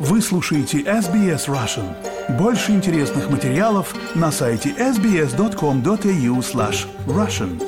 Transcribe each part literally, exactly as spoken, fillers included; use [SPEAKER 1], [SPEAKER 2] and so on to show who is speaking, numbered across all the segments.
[SPEAKER 1] Вы слушаете эс би эс Russian. Больше интересных материалов на сайте эс би эс точка ком точка эй ю слэш Russian.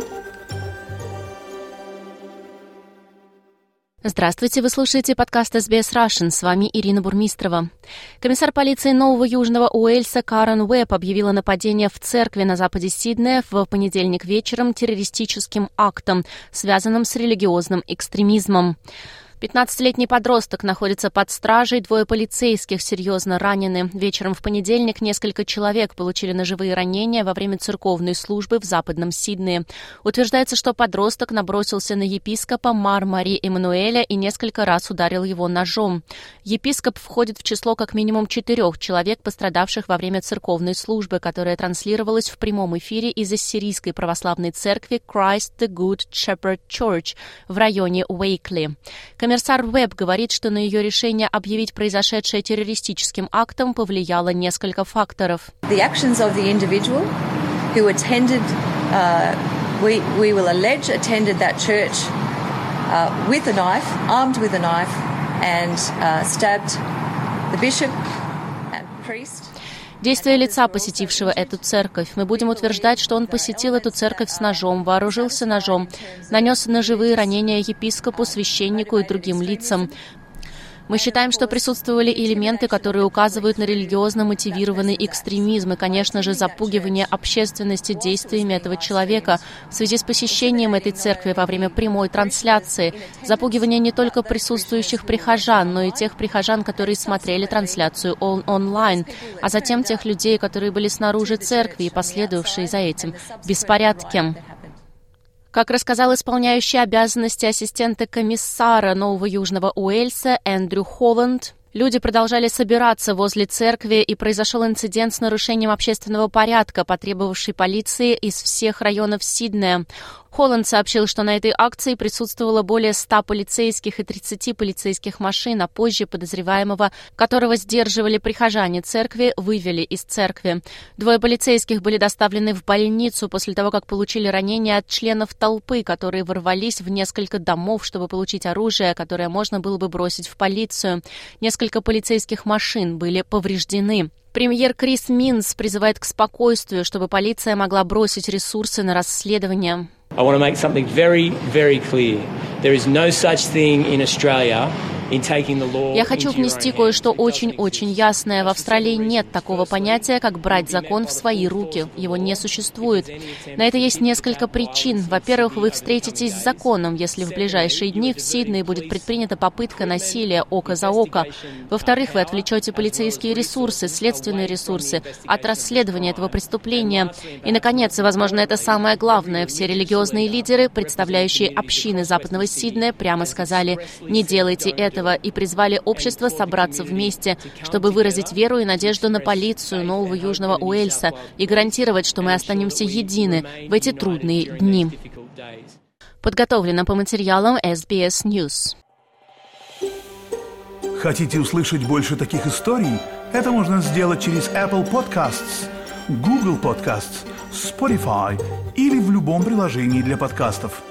[SPEAKER 2] Здравствуйте, вы слушаете подкаст эс би эс Russian. С вами Ирина Бурмистрова. Комиссар полиции Нового Южного Уэльса Карен Уэбб объявила нападение в церкви на западе Сиднея в понедельник вечером террористическим актом, связанным с религиозным экстремизмом. пятнадцатилетний подросток находится под стражей, двое полицейских серьезно ранены. Вечером в понедельник несколько человек получили ножевые ранения во время церковной службы в западном Сиднее. Утверждается, что подросток набросился на епископа Мар-Мари Эммануэля и несколько раз ударил его ножом. Епископ входит в число как минимум четырех человек, пострадавших во время церковной службы, которая транслировалась в прямом эфире из Ассирийской православной церкви Christ the Good Shepherd Church в районе Уэйкли. Комиссар Уэбб говорит, что на ее решение объявить произошедшее террористическим актом повлияло несколько факторов.
[SPEAKER 3] The actions of the individual who attended, uh, we, we will allege, attended that church uh, with a knife, armed with a knife, and uh, stabbed the bishop and priest.
[SPEAKER 2] Действия лица, посетившего эту церковь. Мы будем утверждать, что он посетил эту церковь с ножом, вооружился ножом, нанес ножевые ранения епископу, священнику и другим лицам. Мы считаем, что присутствовали элементы, которые указывают на религиозно мотивированный экстремизм и, конечно же, запугивание общественности действиями этого человека в связи с посещением этой церкви во время прямой трансляции. Запугивание не только присутствующих прихожан, но и тех прихожан, которые смотрели трансляцию он- онлайн, а затем тех людей, которые были снаружи церкви и последовавшие за этим беспорядки. Как рассказал исполняющий обязанности ассистента комиссара Нового Южного Уэльса Эндрю Холланд, люди продолжали собираться возле церкви, и произошел инцидент с нарушением общественного порядка, потребовавший полиции из всех районов Сиднея. Холланд сообщил, что на этой акции присутствовало более ста полицейских и тридцати полицейских машин, а позже подозреваемого, которого сдерживали прихожане церкви, вывели из церкви. Двое полицейских были доставлены в больницу после того, как получили ранения от членов толпы, которые ворвались в несколько домов, чтобы получить оружие, которое можно было бы бросить в полицию. Несколько полицейских машин были повреждены. Премьер Крис Минс призывает к спокойствию, чтобы полиция могла бросить ресурсы на расследование.
[SPEAKER 4] I want to make something very, very clear. There is no such thing in Australia in taking the law.
[SPEAKER 2] Я хочу внести кое-что очень-очень ясное. В Австралии нет такого понятия, как брать закон в свои руки. Его не существует. На это есть несколько причин. Во-первых, вы встретитесь с законом, если в ближайшие дни в Сиднее будет предпринята попытка насилия око за око. Во-вторых, вы отвлечете полицейские ресурсы, следственные ресурсы от расследования этого преступления. И, наконец, и, возможно, это самое главное, все религиозные лидеры, представляющие общины Западного Сиднея, прямо сказали: «Не делайте этого», и призвали общество собраться вместе, чтобы выразить веру и надежду на полицию Нового Южного Уэльса и гарантировать, что мы останемся едины в эти трудные дни. Подготовлено по материалам эс би эс News.
[SPEAKER 1] Хотите услышать больше таких историй? Это можно сделать через Apple Podcasts, Google Podcasts, Spotify или в любом приложении для подкастов.